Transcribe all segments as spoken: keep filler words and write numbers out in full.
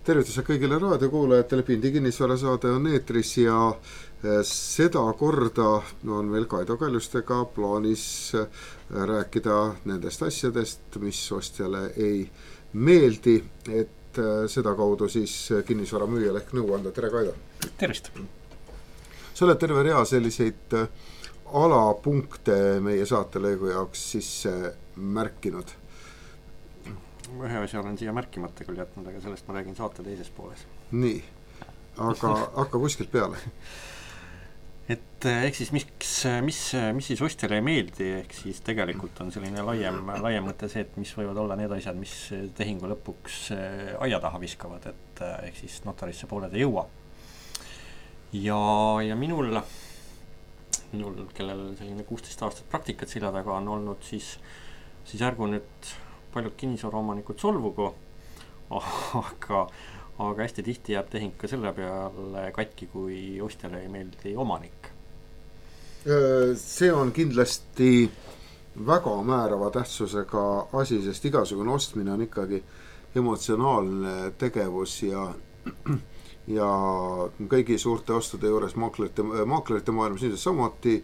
tervitused kõigile raadiokuulajatele, Pindi kinnisvarasaade on eetris ja seda korda on meil Kaido Kaljustega plaanis rääkida nendest asjadest, mis ostjale ei meeldi, et seda kaudu siis kinnisvara müüjale ehk nõu anda. Tere, Kaido! Tervist! Sa oled terve rea selliseid alapunkte meie saatelõigu jaoks sisse märkinud. Ühe asja olen siia märkimata küll jätnud, aga sellest ma räägin saate teises pooles. Nii, aga hakka kuskilt peale. Et ehk siis mis, mis, mis siis ostjale ei meeldi, ehk siis tegelikult on selline laiem, laiem mõte see, et mis võivad olla need asjad, mis tehingu lõpuks aia taha viskavad, et ehk siis notarisse pooled ei jõua. Ja, ja minul, minul, kellel selline kuusteist aastat praktikat selja taga on olnud, siis, siis ärgu nüüd paljud kinnisvaraomanikud solvugu, aga, aga hästi tihti jääb tehing ka selle peale katki, kui ostjale ei meeldi omanik. See on kindlasti väga määrava tähtsusega asi, sest igasugune ostmine on ikkagi emotsionaalne tegevus ja, ja kõigi suurte ostude juures maaklerite, maaklerite maailmas nüüd samuti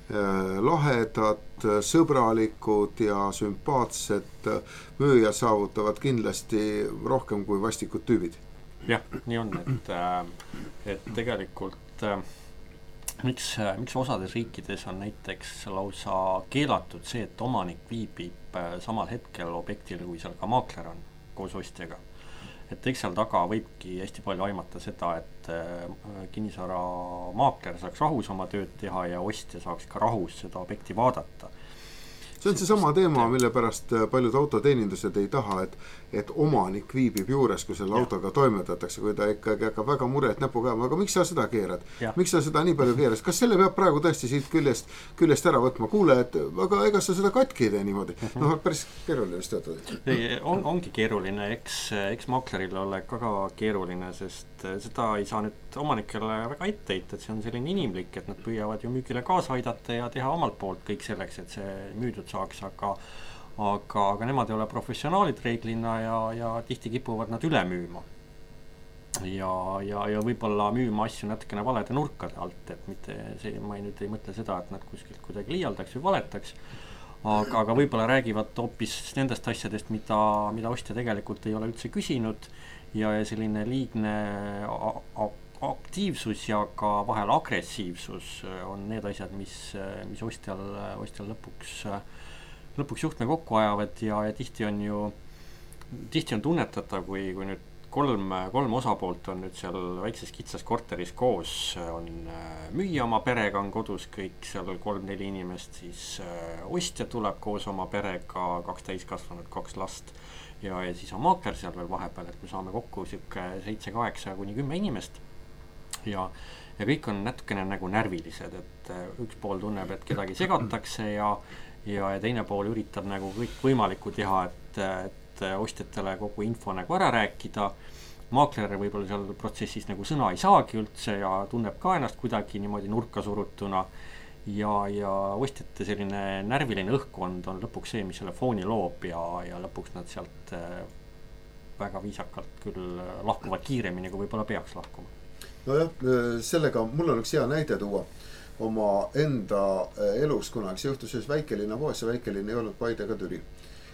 lahedad, sõbralikud ja sümpaatsed müüjad saavutavad kindlasti rohkem kui vastikud tüübid. Jah, nii on, et, et tegelikult miks, miks osades riikides on näiteks lausa keelatud see, et omanik viibib samal hetkel objektil, kui seal ka maakler on koos ostjaga. Et eks seal taga võibki hästi palju aimata seda, et kinnisvara maakler saaks rahus oma tööd teha ja ostja saaks ka rahus seda objekti vaadata. See on see sama teema, mille pärast paljud autoteenindused ei taha, et, et omanik viibib juures, kui selle autoga toimetatakse, kui ta ikkagi hakkab väga muret näpu käima. Aga miks sa seda keerad? Ja. Miks sa seda nii palju keeras? Kas selle peab praegu tõesti siit küljest, küljest ära võtma? Kuule, et aga ega sa seda katki ei tee niimoodi. Uh-huh. No, päris keeruline vist töötada. On, ongi keeruline. Eks, eks maakleril ole ka keeruline, sest seda ei saa nüüd omanikele väga ette heita, et see on selline inimlik, et nad püüavad ju müügile kaasa aidata ja teha omalt poolt kõik selleks, et see müüdud saaks, aga, aga, aga nemad ei ole professionaalid reeglina ja, ja tihti kipuvad nad üle müüma. Ja, ja, ja võib-olla müüma asju natukene valede nurkade alt, et mitte see, ma ei, nüüd ei mõtle seda, et nad kuskilt kuidagi liialdaks või valetaks, aga, aga võib-olla räägivad hoopis nendest asjadest, mida, mida ostja tegelikult ei ole üldse küsinud ja selline liigne aktiivsus ja ka vahel agressiivsus on need asjad, mis, mis ostjal, ostjal lõpuks, lõpuks juhtme kokku ajavad ja, ja tihti on ju tihti on tunnetatav, kui, kui nüüd kolm, kolm osapoolt on nüüd seal väikses kitsas korteris koos, on müüja oma perega, on kodus kõik seal kolm-neli inimest, siis ostja tuleb koos oma perega, kaks täiskasvanud, kaks last ja, ja siis on maakler seal veel vahepeal, et me saame kokku seitse kaheksa kuni kümme inimest ja, ja kõik on natukene nagu närvilised, et üks pool tunneb, et kedagi segatakse ja, ja, ja teine pool üritab nagu kõik võimalikku teha, et, et ostjatele kogu info nagu ära rääkida. Maakler võib-olla seal protsessis nagu sõna ei saagi üldse ja tunneb ka ennast kuidagi niimoodi nurka surutuna ja, ja ostjate selline närviline õhkkond on lõpuks see, mis selle fooni loob ja, ja lõpuks nad sealt väga viisakalt küll lahkuvad kiiremini, kui võib-olla peaks lahkuma. No jah, sellega mul on üks hea näide tuua oma enda elus kunagi. See juhtus selles väikelinna poes, see väikelinna ei olnud Paide ega Türi.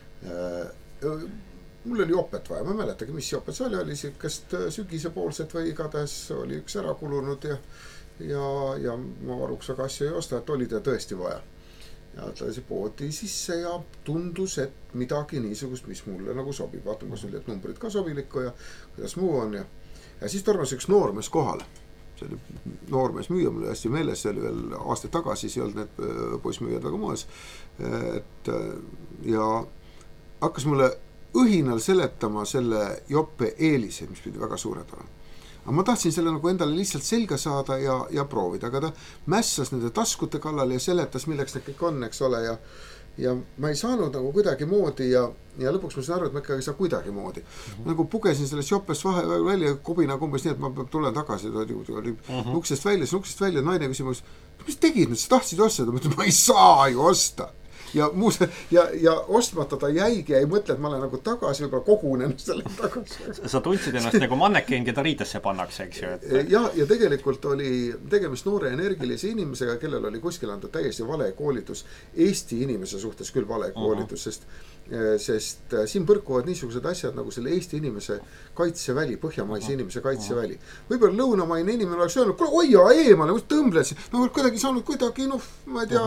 Mul oli jopet vaja, ma ei mäletagi, mis jopet see oli, oli siukest sügisepoolset või igatahes oli üks ära kulunud ja, ja, ja ma varuks väga asju ei osta, et oli ta tõesti vaja. Ja tlaisi poodi sisse ja tundus, et midagi niisugust, mis mulle nagu sobib. Vaatame, kas need numbrid ka sobilikku ja kuidas muu on ja Ja siis tormas üks noormees kohale. See oli noormees müüja, mul oli hästi meeles, see oli veel aastaid tagasi, siis ei olnud need poissmüüjad väga moes. Et, ja hakkas mulle õhinal seletama selle joppe eelised, mis pidi väga suured olema. Aga ma tahtsin selle nagu endale lihtsalt selga saada ja, ja proovida, aga ta mässas nende taskute kallal ja seletas, milleks need kõik on, eks ole, ja ja ma ei saanud nagu kuidagi moodi ja, ja lõpuks ma sain aru, et ma ikkagi ei saa kuidagi moodi. Mm-hmm. Nagu pugesin sellest jopest vahe välja kubina kumbes nii, et ma tulen tagasi, ta oli mm-hmm. uksest välja, uksest välja, naine küsimus, mis tegid nüüd, sa tahtsid osta? Ma ütlen, ma ei saa ju osta. ja muus, ja, ja ostmata ta jäigi ja ei mõtle, et ma olen nagu tagasi, võib-olla kogunen selle tagasi. Sa tundsid ennast nagu mannekeen, keda riidesse pannakse, eks ju? Et... ja, ja tegelikult oli tegemist noore energilise inimesega, kellel oli kuskil antud täiesti vale koolitus, Eesti inimese suhtes küll vale koolitus, uh-huh. sest sest siin põrkuvad niisugused asjad nagu selle Eesti inimese kaitseväli, põhjamaise inimese kaitseväli. Võib-olla lõunamaine inimene oleks öelnud, kuule, oia, eemale, tõmbled, no kuidagi saanud kuidagi, noh, ma ei tea,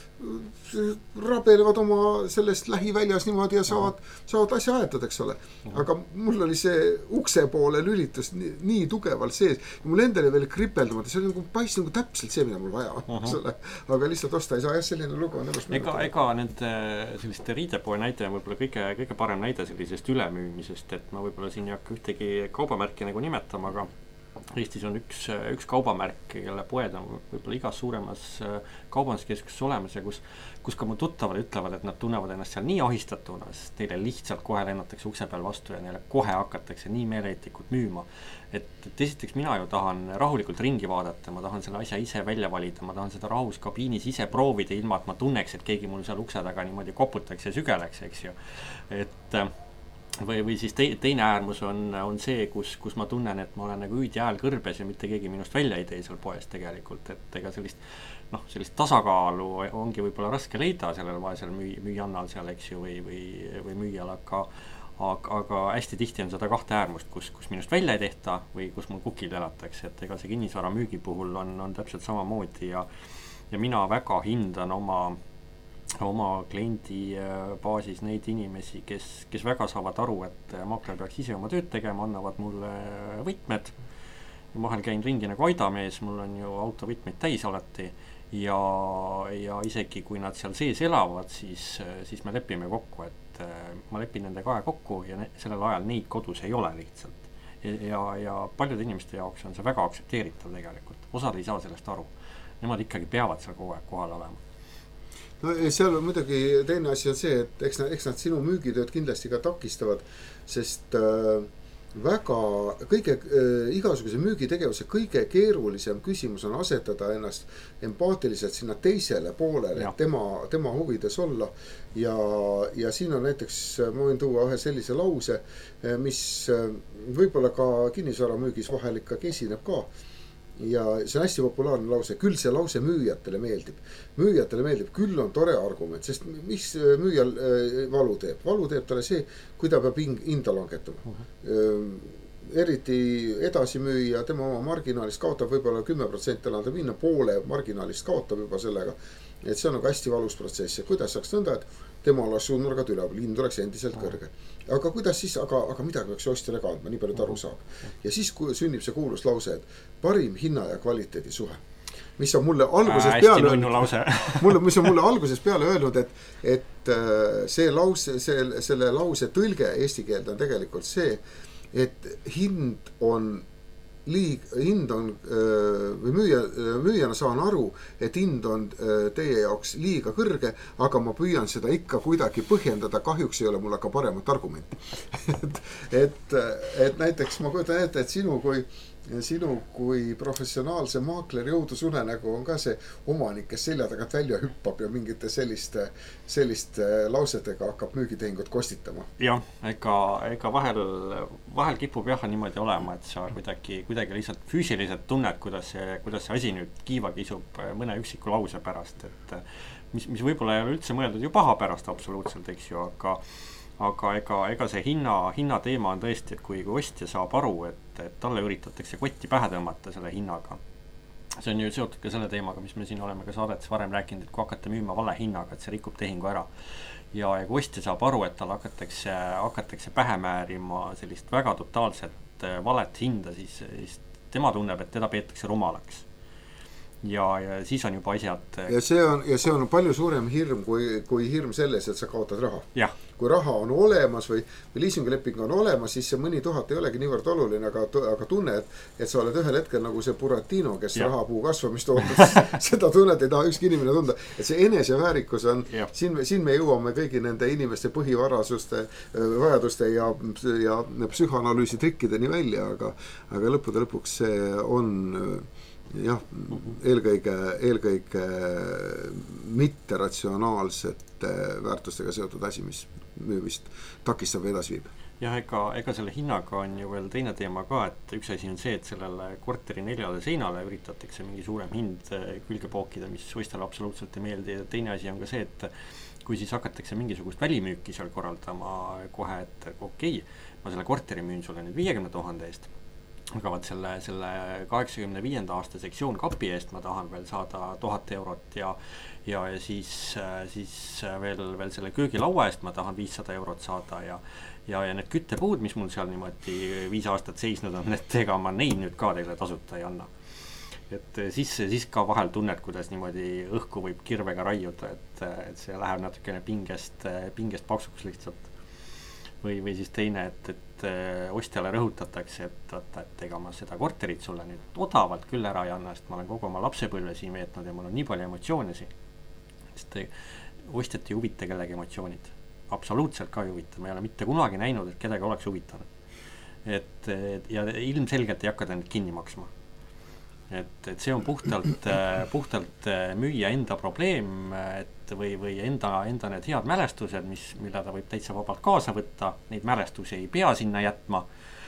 rabelevad oma sellest lähiväljas niimoodi ja saavad, saavad asja aetud, eks ole. Aga mul oli see ukse poole lülitus nii, nii tugevalt sees ja mul endale veel kripeldumata, see oli nagu paist nagu täpselt see, mida mul vaja on, eks ole. Aga lihtsalt osta ei saa, jah, selline lugu on elus. Ega, ega nende selliste riidepoe näide on võib-olla kõige, kõige parem näide sellisest ülemüümisest, et ma võib-olla siin ei hakka ühtegi kaubamärki nagu nimetama, aga Eestis on üks, üks kaubamärk, kelle poed on võib-olla igas suuremas kaubanduskeskuses olemas ja kus, kus ka mu tuttavad ütlevad, et nad tunnevad ennast seal nii ahistatuna, sest neile lihtsalt kohe lennatakse ukse peal vastu ja neile kohe hakatakse nii meeleheitlikult müüma. Et, et esiteks mina ju tahan rahulikult ringi vaadata, ma tahan selle asja ise välja valida, ma tahan seda rahus kabiinis ise proovida, ilma et ma tunneks, et keegi mul seal ukse taga niimoodi koputaks ja sügeleks, eks ju. Et või, või siis teine äärmus on, on see, kus, kus ma tunnen, et ma olen nagu hüüd ja hääl kõrbes ja mitte keegi minust välja ei tee seal poes tegelikult, et ega sellist, noh, sellist tasakaalu ongi võib-olla raske leida sellel vaesel müü, müüjannal seal, eks ju, või, või, või müüjal, aga, aga, aga hästi tihti on seda kahte äärmust, kus, kus minust välja ei tehta või kus mul kukil elatakse, et ega see kinnisvara müügi puhul on, on täpselt samamoodi ja, ja mina väga hindan oma oma kliendi baasis neid inimesi, kes, kes väga saavad aru, et maakler peaks ise oma tööd tegema, annavad mulle võtmed. Vahel käin ringi nagu aidamees, mul on ju autovõtmeid täis alati ja, ja isegi kui nad seal sees elavad, siis, siis me lepime kokku, et ma lepin nende kahe kokku ja ne, sellel ajal neid kodus ei ole lihtsalt. Ja, ja paljude inimeste jaoks on see väga aktsepteeritav tegelikult. Osad ei saa sellest aru. Nemad ikkagi peavad seal kogu aeg kohal olema. No seal on muidugi teine asi on see, et eks nad, eks nad sinu müügitööd kindlasti ka takistavad, sest äh, väga kõige, äh, igasuguse müügitegevuse kõige keerulisem küsimus on asetada ennast empaatiliselt sinna teisele poolele, et tema, tema huvides olla ja, ja siin on näiteks, ma võin tuua ühe sellise lause, mis võib-olla ka kinnisvara müügis vahel ikkagi esineb ka. Ja see on hästi populaarne lause, küll see lause müüjatele meeldib. Müüjatele meeldib, küll on tore argument, sest mis müüjal valu teeb? Valu teeb talle see, kui ta peab hinda langetama. Uh-huh. Eriti edasimüüja, tema oma marginaalist kaotab võib-olla kümme protsenti elanda minna, poole marginaalist kaotab juba sellega. Et see on nagu hästi valus protsess ja kuidas saaks nõnda, et tema oleks suunurgad üle, hind oleks endiselt kõrge. Aga kuidas siis, aga, aga midagi peaks ostjale ka andma, nii palju ta aru saab. Ja siis kui sünnib see kuulus lause, et parim hinna ja kvaliteedi suhe. Mis on mulle alguses äh, peale öelnud, mulle, mis on mulle alguses peale öelnud, et, et see lause, see, selle lause tõlge eesti keelde on tegelikult see, et hind on liig, hind on või müüja, müüjana saan aru, et hind on teie jaoks liiga kõrge, aga ma püüan seda ikka kuidagi põhjendada, kahjuks ei ole mul aga paremat argumenti. et, et, et näiteks ma kujutan ette, et sinu kui sinu kui professionaalse maakleri jõudusunenägu on ka see omanik, kes selja tagant välja hüppab ja mingite selliste, selliste lausetega hakkab müügitehingut kostitama. Jah, ega, ega vahel, vahel kipub jah niimoodi olema, et sa kuidagi, kuidagi lihtsalt füüsiliselt tunned, kuidas see, kuidas see asi nüüd kiiva kisub mõne üksiku lause pärast, et mis, mis võib-olla ei ole üldse mõeldud ju paha pärast absoluutselt, eks ju, aga aga ega, ega see hinna, hinna teema on tõesti, et kui, kui ostja saab aru, et, et talle üritatakse kotti pähe tõmmata selle hinnaga. See on ju seotud ka selle teemaga, mis me siin oleme ka saadetes varem rääkinud, et kui hakata müüma vale hinnaga, et see rikub tehingu ära. Ja, ja kui ostja saab aru, et tal hakatakse, hakatakse pähe määrima sellist väga totaalset valet hinda, siis, siis tema tunneb, et teda peetakse rumalaks. Ja, ja siis on juba asjad... Ja see on, ja see on palju suurem hirm kui, kui hirm selles, et sa kaotad raha. Jah. Kui raha on olemas või, või liisinguleping on olemas, siis see mõni tuhat ei olegi niivõrd oluline, aga, aga tunne, et, et sa oled ühel hetkel nagu see Buratino, kes ja. Rahapuu kasvamist ootab, seda tunnet ei taha ükski inimene tunda. Et see eneseväärikus on, siin, siin me jõuame kõigi nende inimeste põhivarasuste, vajaduste ja, ja psühhanalüüsi trikkideni välja, aga, aga lõppude lõpuks see on... jah, eelkõige, eelkõige mitteratsionaalsete väärtustega seotud asi, mis müümist takistab või edasi viib. Jah, ega, ega selle hinnaga on ju veel teine teema ka, et üks asi on see, et sellele korteri neljale seinale üritatakse mingi suurem hind külge pookida, mis ostjale absoluutselt ei meeldi, ja teine asi on ka see, et kui siis hakatakse mingisugust välimüüki seal korraldama kohe, et okei, ma selle korteri müün sulle nüüd viiekümne tuhande eest, aga vaat selle, selle kaheksakümne viienda aasta sektsioon kapi eest ma tahan veel saada tuhat eurot ja, ja, ja siis, siis veel, veel selle köögilaua eest ma tahan viissada eurot saada ja, ja, ja need küttepuud, mis mul seal niimoodi viis aastat seisnud on, et ega ma neid nüüd ka teile tasuta ei anna. Et siis, siis ka vahel tunned, kuidas niimoodi õhku võib kirvega raiuda, et, et see läheb natukene pingest, pingest paksuks lihtsalt. Või, või siis teine, et, et ostjale rõhutatakse, et, et, et ega ma seda korterit sulle nüüd odavalt küll ära ei anna, sest ma olen kogu oma lapsepõlve siin veetnud ja mul on nii palju emotsioone siin. Sest ostjat ei huvita kellegi emotsioonid. Absoluutselt ka ei huvita. Ma ei ole mitte kunagi näinud, et kedagi oleks huvitanud. Et, ja ilmselgelt ei hakka ta nüüd kinni maksma. Et, et see on puhtalt, puhtalt müüa enda probleem, et või, või enda, enda need head mälestused, mis, mille ta võib täitsa vabalt kaasa võtta, neid mälestusi ei pea sinna jätma,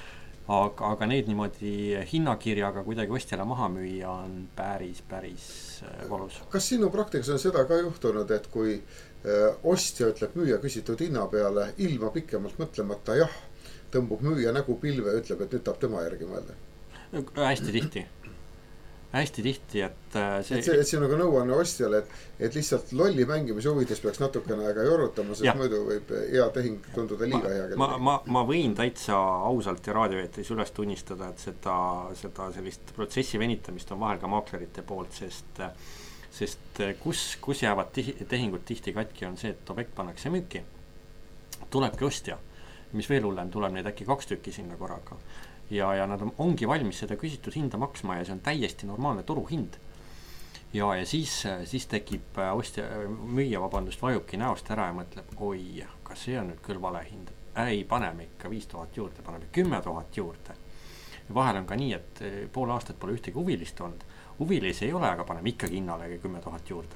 aga, aga neid niimoodi hinnakirjaga kuidagi ostjale maha müüa on päris, päris valus. Kas sinu praktikas on seda ka juhtunud, et kui ostja ütleb müüa küsitud hinna peale, ilma pikemalt mõtlemata jah, tõmbub müüa nägu pilve ja ütleb, et nüüd tahab tema järgi mõelda? Hästi tihti. Hästi tihti, et see... Et see, et see on nagu nõuanne ostjale, et, et lihtsalt lolli mängimise huvides peaks natukene aega jorutama, sest ja. Muidu võib hea tehing tunduda liiga hea. Ma, ma, ma võin täitsa ausalt ja raadioeetris üles tunnistada, et seda, seda sellist protsessi venitamist on vahel ka maaklerite poolt, sest, sest kus, kus jäävad tehingud tihti katki on see, et objekt pannakse müüki. Tulebki ostja, mis veel hullem, tuleb neid äkki kaks tükki sinna korraga. Ja, ja nad on, ongi valmis seda küsitud hinda maksma ja see on täiesti normaalne turuhind. Ja, ja siis, siis tekib ostja, müüja vabandust vajubki näost ära ja mõtleb, oi, kas see on nüüd küll vale hind. Ei, paneme ikka viis tuhat juurde, paneme kümme tuhat juurde. Ja vahel on ka nii, et pool aastat pole ühtegi huvilist olnud. Huvilis ei ole, aga paneme ikkagi hinnale kümme tuhat juurde.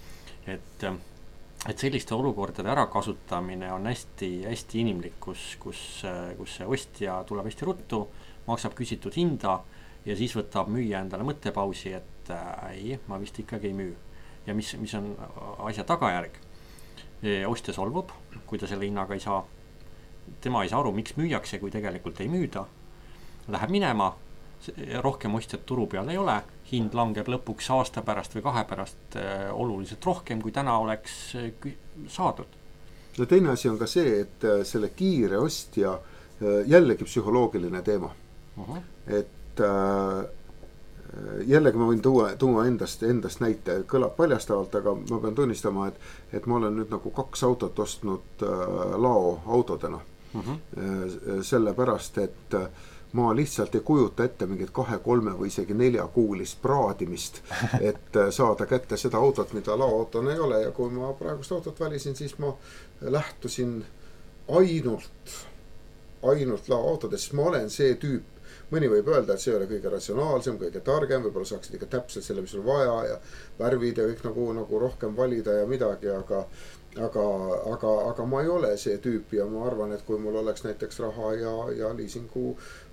Et, et selliste olukordade ärakasutamine on hästi, hästi inimlik, kus, kus, kus see ostja tuleb hästi ruttu, maksab küsitud hinda ja siis võtab müüja endale mõttepausi, et ei, ma vist ikkagi ei müü. Ja mis, mis on asja tagajärg? Ostja solvub, kui ta selle hinnaga ei saa. Tema ei saa aru, miks müüakse, kui tegelikult ei müüda. Läheb minema, rohkem ostjad turu peal ei ole, hind langeb lõpuks aasta pärast või kahe pärast oluliselt rohkem, kui täna oleks saadud. Ja teine asi on ka see, et selle kiire ostja jällegi psühholoogiline teema. Uh-huh. Et äh, jällegi ma võin tuua, tuua endast, endast näite, kõlab paljastavalt, aga ma pean tunnistama, et, et ma olen nüüd nagu kaks autot ostnud äh, lao autodena. Uh-huh. Äh, sellepärast, et ma lihtsalt ei kujuta ette mingit kahe, kolme või isegi nelja kuulist praadimist, et saada kätte seda autot, mida laoautona ei ole. Ja kui ma praegust autot valisin, siis ma lähtusin ainult, ainult laoautodest. Ma olen see tüüp. Mõni võib öelda, et see ei ole kõige ratsionaalsem, kõige targem, võib-olla saaksid ikka täpselt selle, mis on vaja ja värvid ja kõik nagu, nagu rohkem valida ja midagi, aga Aga, aga, aga ma ei ole see tüüp ja ma arvan, et kui mul oleks näiteks raha ja, ja liisingu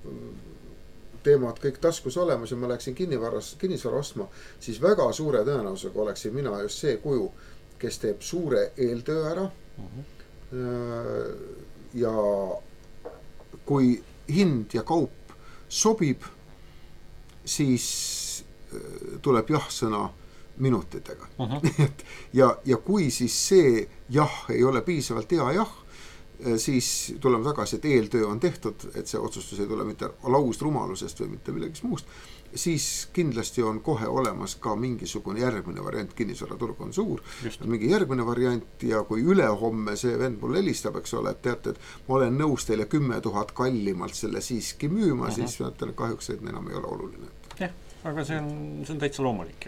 teemad kõik taskus olemas ja ma läksin kinnisvara ostma, siis väga suure tõenäosusega oleksin mina just see kuju, kes teeb suure eeltöö ära. Uh-huh. Ja kui hind ja kaup sobib, siis tuleb jah sõna minutitega. Uh-huh. ja, ja kui siis see jah ei ole piisavalt hea jah, siis tuleme tagasi, et eeltöö on tehtud, et see otsustus ei tule mitte laust rumalusest või mitte millegist muust, siis kindlasti on kohe olemas ka mingisugune järgmine variant, kinnisvaraturg on suur, mingi järgmine variant ja kui ülehomme see vend mul helistab, eks ole, et teate, et ma olen nõus teile kümme tuhat kallimalt selle siiski müüma, uh-huh. siis ma ütlen, et kahjuks, et enam ei ole oluline. Jah, aga see on, see on täitsa loomulik, jah. Et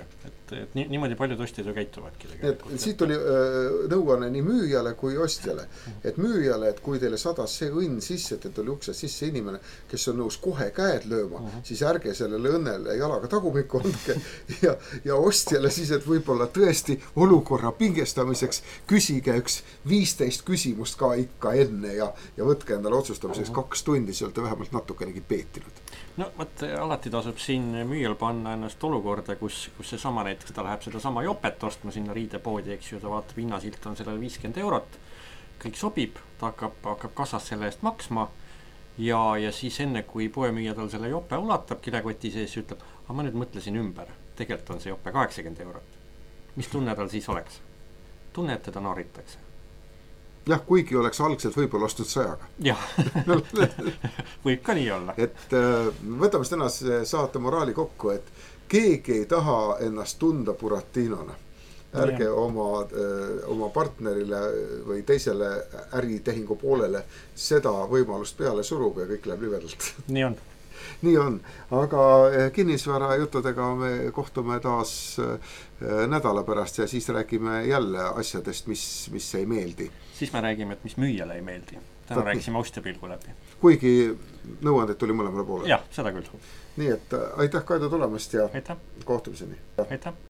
et, et nii, niimoodi paljud ostjad ju käituvadki tegelikult. Et siit oli äh, nõuanne nii müüjale kui ostjale. Et müüjale, et kui teile sadas see õnn sisse, et tuli uksest sisse inimene, kes on nõus kohe käed lööma, uh -huh. siis ärge sellele õnnele jalaga tagumikku andke. ja, ja ostjale siis, et võib-olla tõesti olukorra pingestamiseks küsige üks viisteist küsimust ka ikka enne ja, ja võtke endale otsustamiseks uh -huh. kaks tundi, siis olete vähemalt natukenegi peetinud. No võt, alati tasub siin müüjal panna ennast olukorda, kus, kus see sama näiteks, ta läheb seda sama jopet ostma sinna riidepoodi, eks ju, ta vaatab, hinnasilt on sellel viiskümmend eurot, kõik sobib, ta hakkab, hakkab kassas selle eest maksma ja, ja siis enne, kui poemüüja tal selle jope ulatab kilekoti sees, ütleb, aga ma nüüd mõtlesin ümber, tegelikult on see jope kaheksakümmend eurot. Mis tunne tal siis oleks? Tunne, et teda naaritakse. Jah, kuigi oleks algselt võib-olla ostnud sajaga. Jah, võib ka nii olla. Et võtame tänase saate moraali kokku, et keegi ei taha ennast tunda Buratinona. Ärge ja. oma, oma partnerile või teisele äritehingu poolele seda võimalust peale suruga ja kõik läheb libedalt. Nii on. Nii on, aga kinnisvara juttudega me kohtume taas nädala pärast ja siis räägime jälle asjadest, mis, mis ei meeldi. Siis me räägime, et mis müüjale ei meeldi. Täna rääkisime ostja pilgu läbi. Kuigi nõuanded tuli mõlemale poole. Jah, seda küll. Nii et aitäh Kaido tulemast ja aitäh. Kohtumiseni. Aitäh.